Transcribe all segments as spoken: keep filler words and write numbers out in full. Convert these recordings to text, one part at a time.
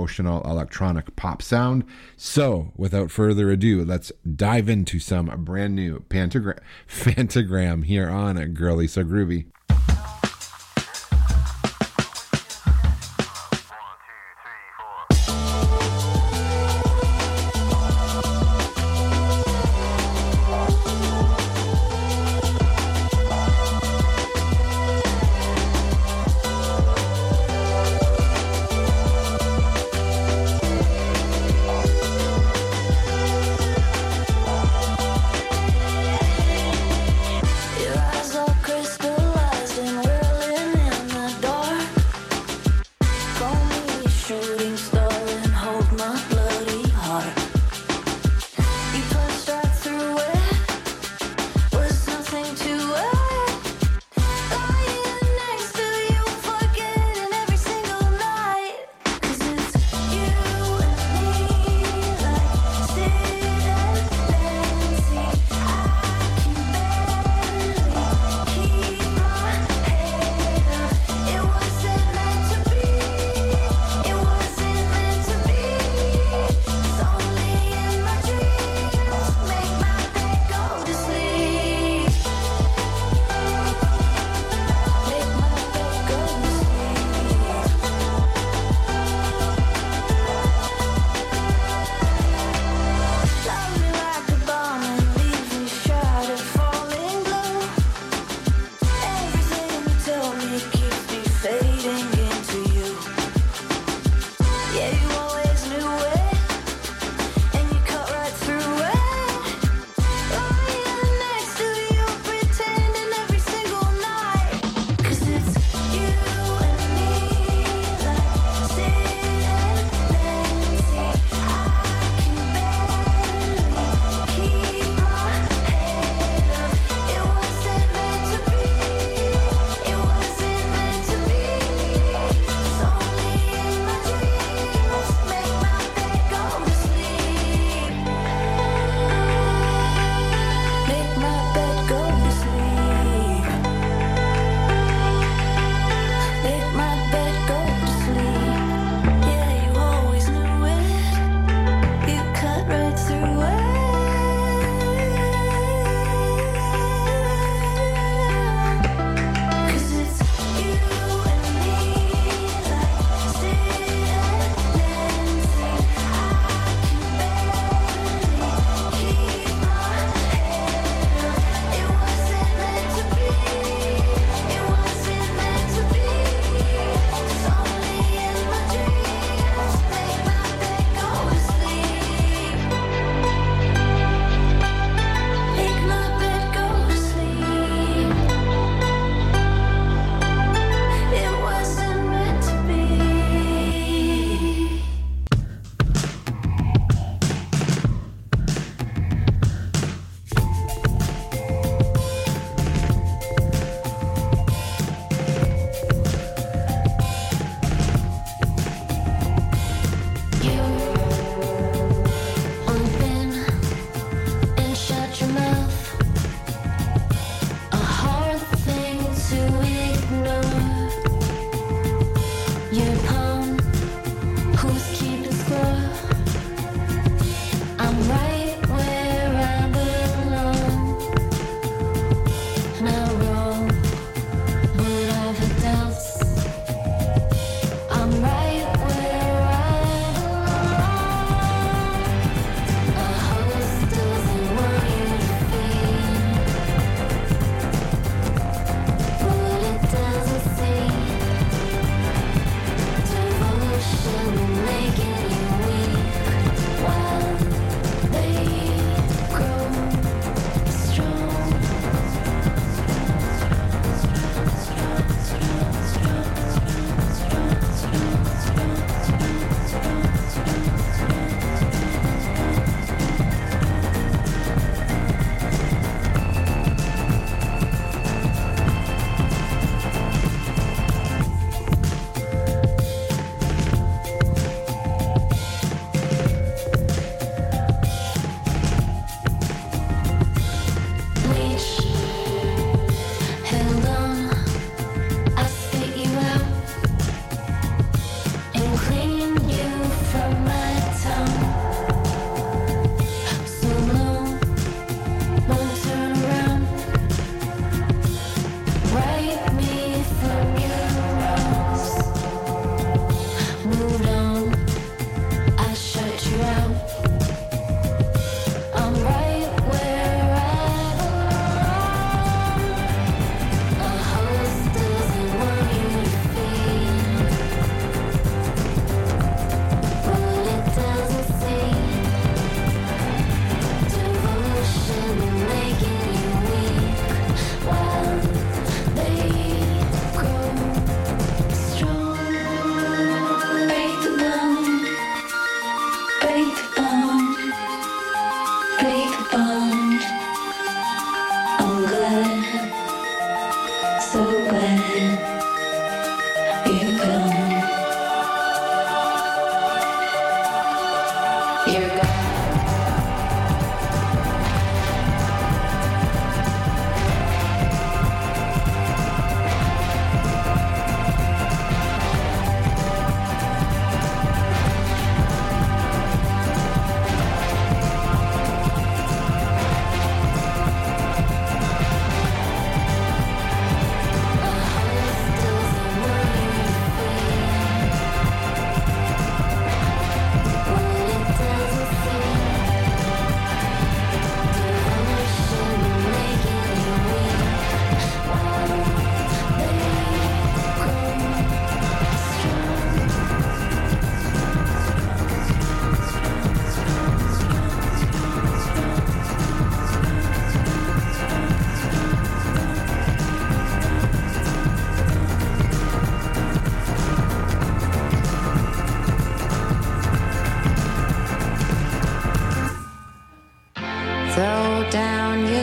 emotional electronic pop sound. So, without further ado, let's dive into some brand new Pantagram, Phantogram here on Girly So Groovy.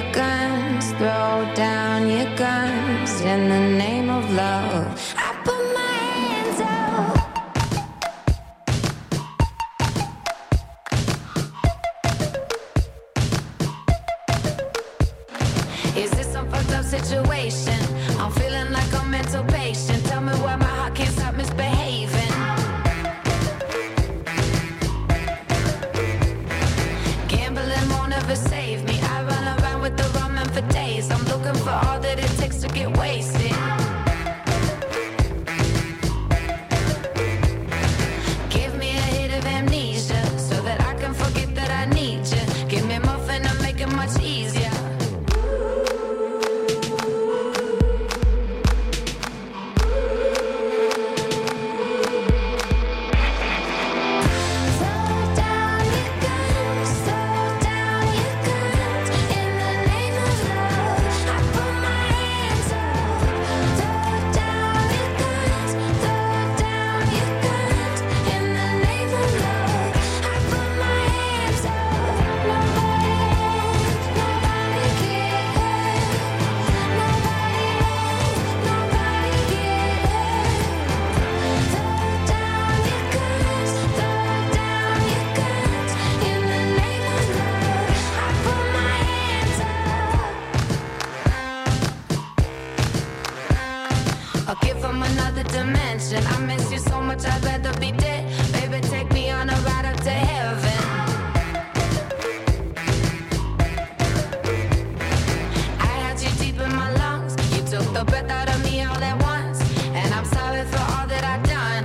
your guns, throw down your guns in the name of love. I put my hands up. Is this some fucked up situation? I'm feeling like a mental patient. Tell me why my heart can't stop misbehaving. Gambling won't ever save me. I run around with the rum and for days. I'm looking for all that it takes to get wasted. Give me a hit of amnesia so that I can forget that I need you. Give me muffin to make it much easier. I miss you so much, I'd rather be dead. Baby, take me on a ride up to heaven. I had you deep in my lungs. You took the breath out of me all at once. And I'm sorry for all that I've done.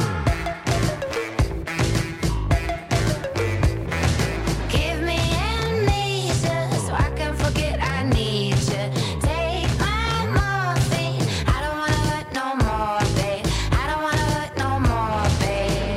Give me amnesia so I can forget I need you. Take my morphine. I don't wanna hurt no more, babe. No more, babe.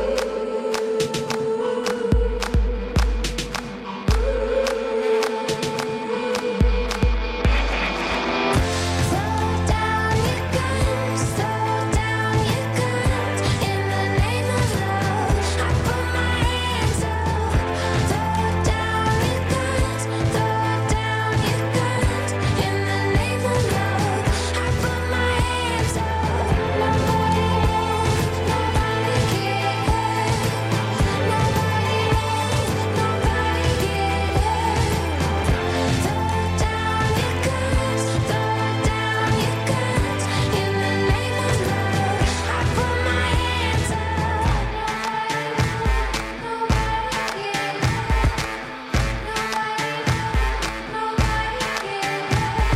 Throw down your guns, throw down your guns in the name of love. I put my hands up. Throw down your guns, throw down your guns in the name of love. I put my hands up. Nobody Nobody get hurt. Nobody Nobody get hurt. Throw down your guns, throw down your guns in the name of love. I put my hands up. Nobody get hurt. Nobody Nobody get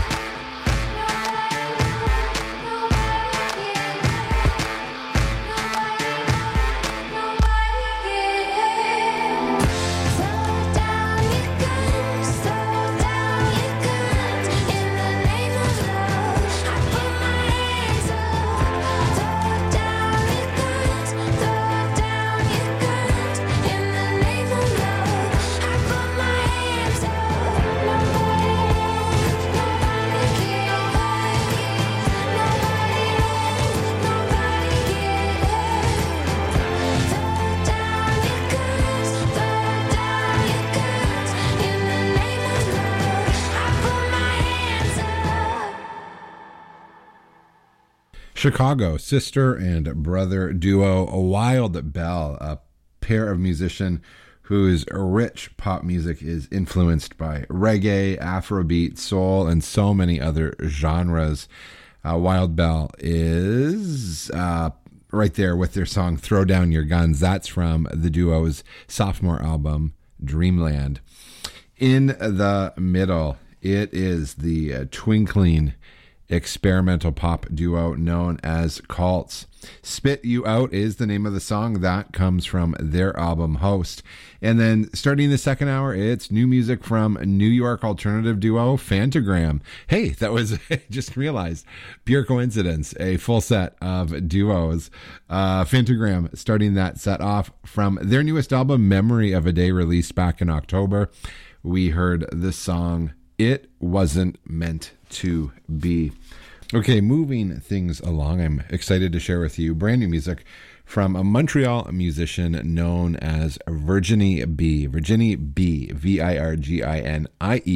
Chicago, sister and brother duo Wild Bell, a pair of musicians whose rich pop music is influenced by reggae, Afrobeat, soul, and so many other genres. Uh, Wild Bell is uh, right there with their song Throw Down Your Guns. That's from the duo's sophomore album, Dreamland. In the middle, it is the uh, twinkling experimental pop duo known as Cults. Spit You Out is the name of the song. That comes from their album Host. And then starting the second hour, it's new music from New York alternative duo Fantagram. Hey, that was, I just realized, pure coincidence, a full set of duos. Uh, Fantagram starting that set off from their newest album, Memory of a Day, released back in October. We heard the song It Wasn't Meant to Be. Okay, moving things along, I'm excited to share with you brand new music from a Montreal musician known as Virginie B. Virginie B. V I R G I N I E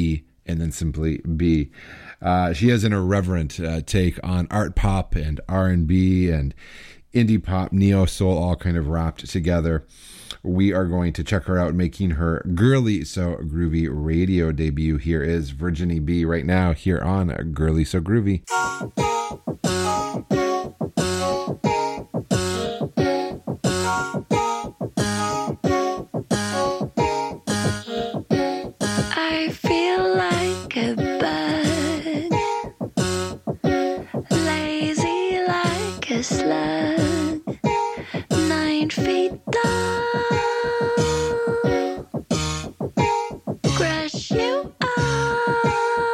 and then simply B. Uh, she has an irreverent uh, take on art pop and R and B and indie pop, neo soul, all kind of wrapped together. We are going to check her out making her Girly So Groovy radio debut. Here is Virginie B right now here on Girly So Groovy. I feel like a bug, lazy like a slug, nine feet tall, crush you all.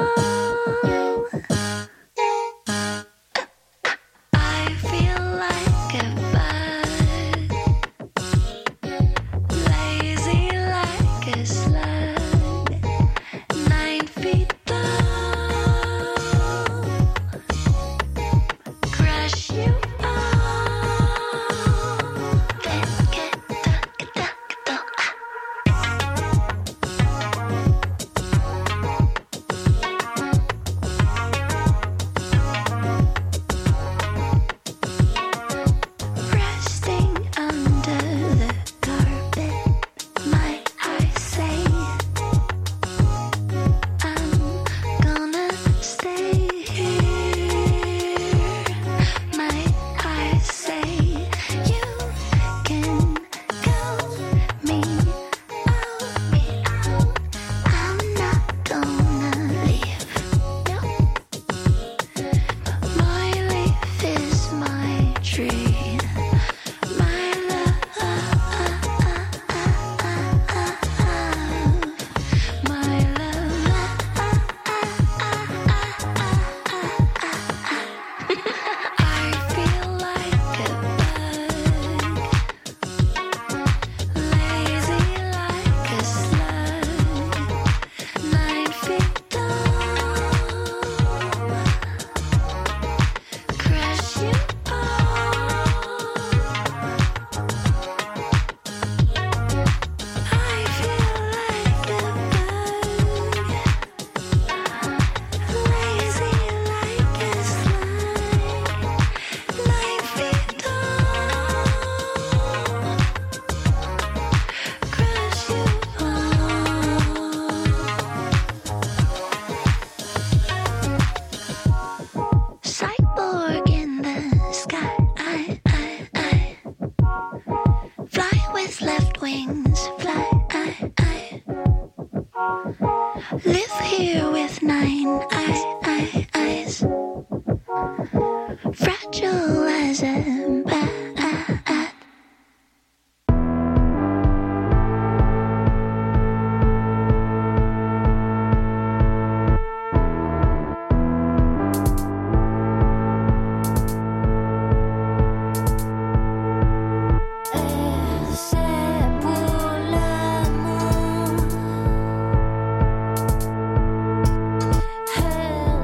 I feel like a bug, lazy like a slug, nine feet tall, crush you all. Then get duck, duck, duck. Resting under the carpet, my eyes say, I'm gonna stay here. My eyes say, you can go me out. I'm not gonna leave. No. My leaf is my tree. My love, my love. I feel like a bug, lazy like a slug, nine feet tall, crush you all. I feel like a bug, lazy like a slug, nine feet tall, crush you all. Cyborg in the sky, I, I, I fly with left wings, fly, I, I live here with nine I, I, eyes, fragile as a bat. C'est pour l'amour. Hey.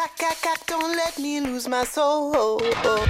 attack, attack, attack, don't let me lose my soul.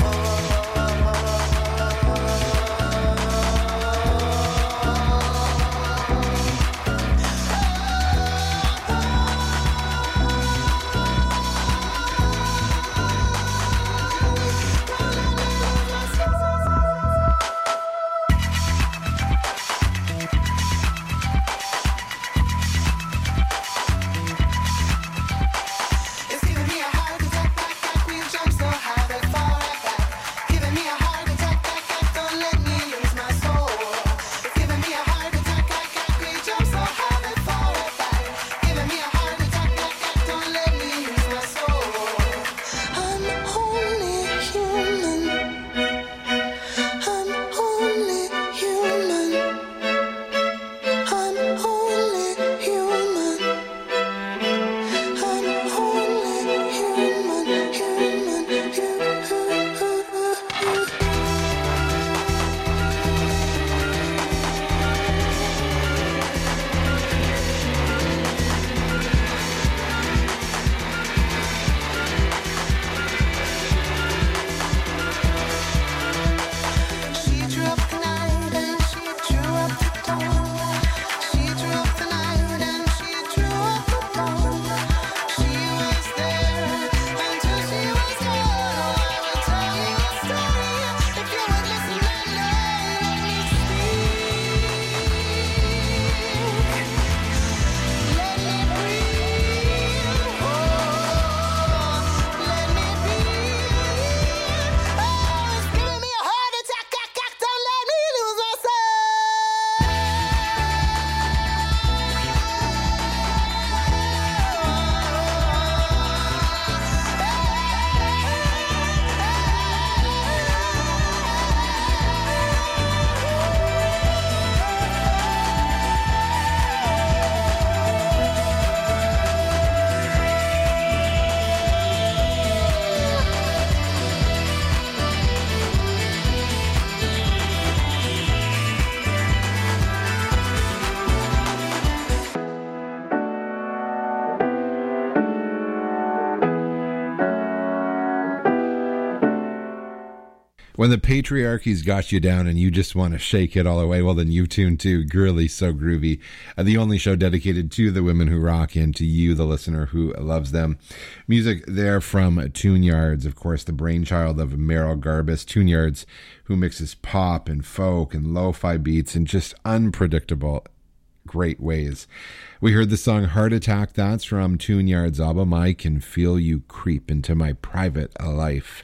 When the patriarchy's got you down and you just want to shake it all away, well, then you tune to Girly So Groovy, uh, the only show dedicated to the women who rock and to you, the listener who loves them. Music there from Tune Yards, of course, the brainchild of Meryl Garbus. Tune Yards, who mixes pop and folk and lo-fi beats in just unpredictable, great ways. We heard the song Heart Attack. That's from Tune Yards' album, I Can Feel You Creep Into My Private Life.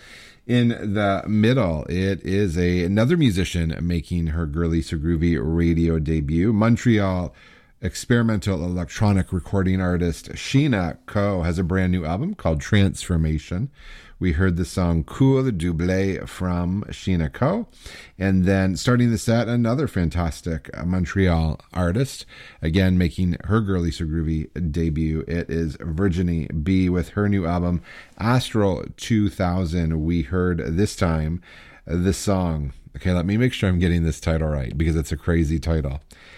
In the middle, it is a another musician making her Girly So Groovy radio debut. Montreal experimental electronic recording artist Sheena Ko has a brand new album called Transformation. We heard the song Cool Double from Sheena Ko. And then starting the set, another fantastic Montreal artist, again making her Girly So Groovy debut. It is Virginie B with her new album Astral two thousand. We heard this time the song, okay, let me make sure I'm getting this title right because it's a crazy title.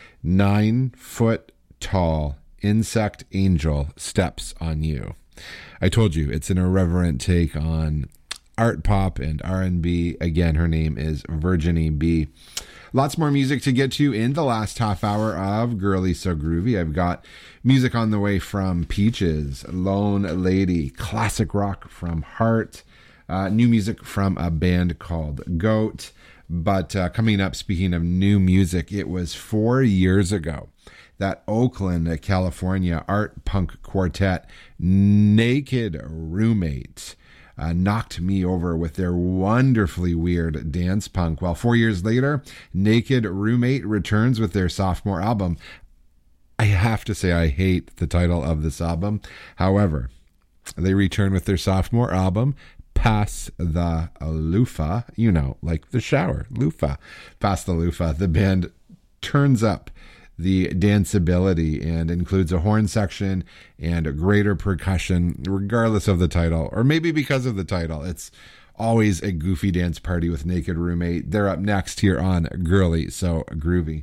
Nine Foot Tall Insect Angel Steps on You. I told you, it's an irreverent take on art pop and R and B. Again, her name is Virginie B. Lots more music to get to in the last half hour of Girly So Groovy. I've got music on the way from Peaches, Lone Lady, classic rock from Heart, uh, new music from a band called Goat. But uh, coming up, speaking of new music, it was four years ago that Oakland, California art punk quartet Naked Roommate uh, knocked me over with their wonderfully weird dance punk. Well, four years later, Naked Roommate returns with their sophomore album. I have to say I hate the title of this album. However, they return with their sophomore album, Pass the Loofah, you know, like the shower, loofah. Pass the Loofah. The band turns up the danceability and includes a horn section and a greater percussion, regardless of the title, or maybe because of the title. It's always a goofy dance party with Naked Roommate. They're up next here on Girly So Groovy.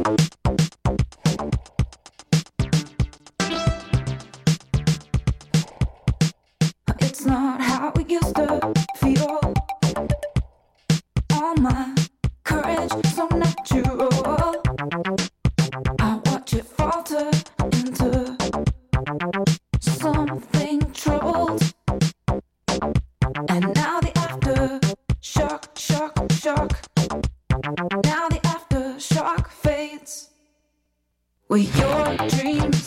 It's not how it used to feel. All my courage so natural. I watch it falter into something troubled. And now the after shock, shock, shock. Now the aftershock fades. With your dreams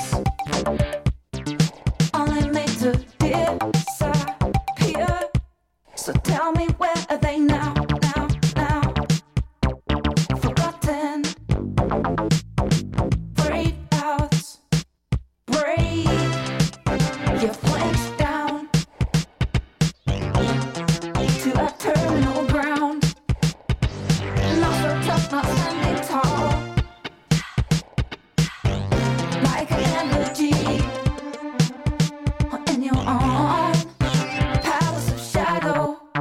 only made to disappear. So tell me, where are they now, now, now? Forgotten, breakouts, break. You flinched down to a terminal ground. Not so tough, not standing tall. Like an energy in your own palace of shadow.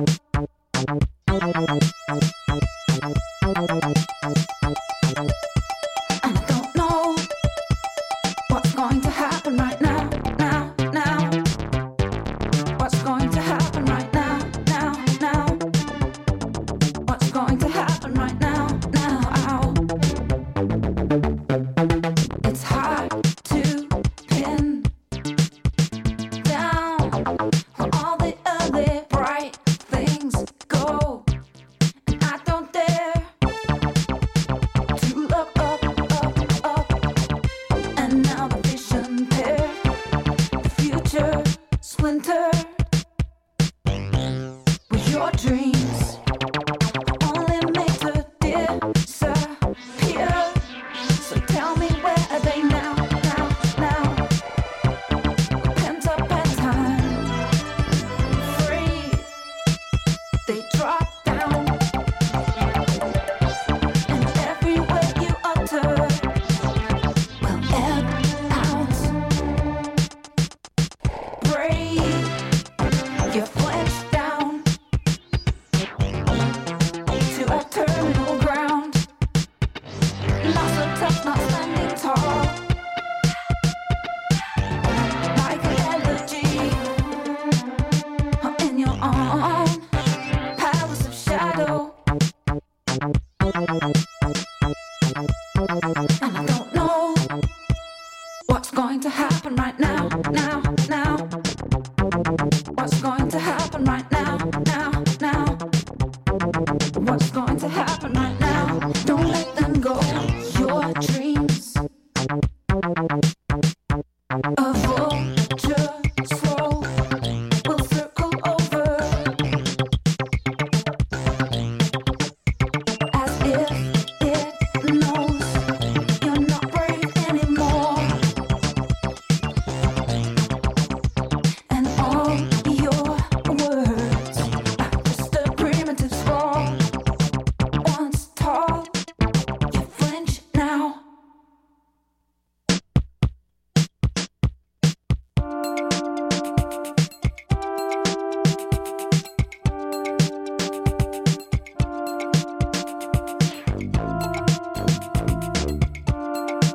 And I don't know what's going to happen right now, now, now. What's going to happen right now, now, now. What's going to happen right now, now. Ow. It's hard to pin down where all the early bright things go. And I don't dare to look up, up, up. And now the vision there, the future splinter. With your dreams only made to disappear. So tell me, where are they now, now, now? Pent up at time, free. They drop down, and every word you utter will ebb out. Breathe. You flinch down to a terminal ground. Not so tough, not standing tall. Like an elegy in your own palace of shadow. And I don't know what's going to happen right now, now.